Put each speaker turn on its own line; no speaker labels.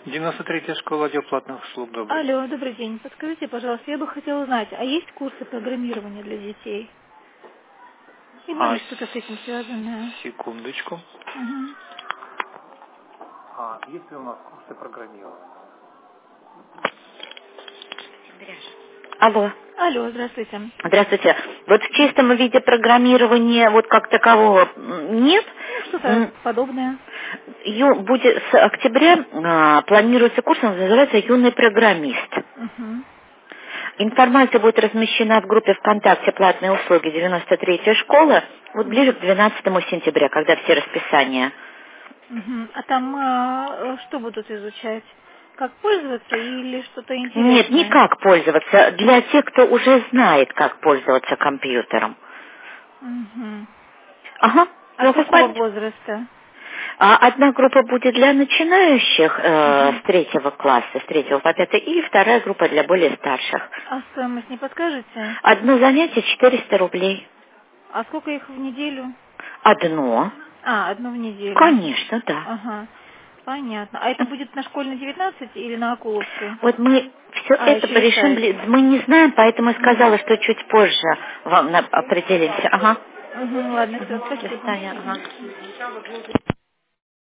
93-я школа отдел платных услуг. Добрый.
Алло, добрый день. Подскажите, пожалуйста, я бы хотела узнать, а есть курсы программирования для детей? И, ну, или что-то с этим связанное.
Секундочку.
Угу.
Есть ли у нас курсы программирования?
Алло.
Алло, здравствуйте.
Здравствуйте. Вот в чистом виде программирования вот как такового нет.
Ну, что-то подобное.
Будет с октября планируется курс, он называется «Юный программист».
Угу.
Информация будет размещена в группе ВКонтакте «Платные услуги 93-я школа» вот ближе к 12 сентября, когда все расписания.
Угу. А там что будут изучать? Как пользоваться или что-то
Нет, не
интересное?
как пользоваться, для тех, кто уже знает, как пользоваться компьютером.
Угу.
Ага.
А с какого возраста?
Одна группа будет для начинающих с 3 класса, с 3 по 5, и вторая группа для более старших.
А стоимость не подскажете?
Одно занятие 400 рублей.
А сколько их в неделю?
Одно.
Одно в неделю.
Конечно, да.
Ага. Понятно. А это будет на школьной 19 или на Акуловской?
Вот мы все это
Через
порешим,
сайт.
мы не знаем, поэтому я сказала, что чуть позже вам определимся. Ага.
Угу, ладно, все,
До
спасибо.
свидания. Ага.